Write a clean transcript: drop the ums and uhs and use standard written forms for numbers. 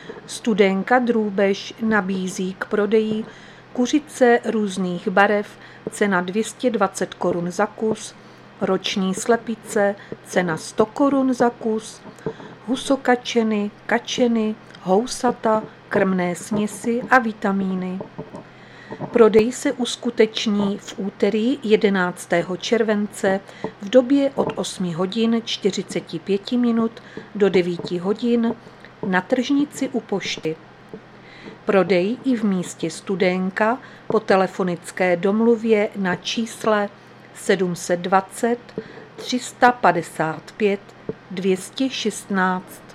Studénka Drůbež nabízí k prodeji kuřice různých barev, cena 220 korun za kus, roční slepice, cena 100 korun za kus, husokačeny, kačeny, housata, krmné směsi a vitamíny. Prodej se uskuteční v úterý 11. července v době od 8 hodin 45 minut do 9 hodin na tržnici u pošty. Prodej i v místě Studénka po telefonické domluvě na čísle 720 355 216.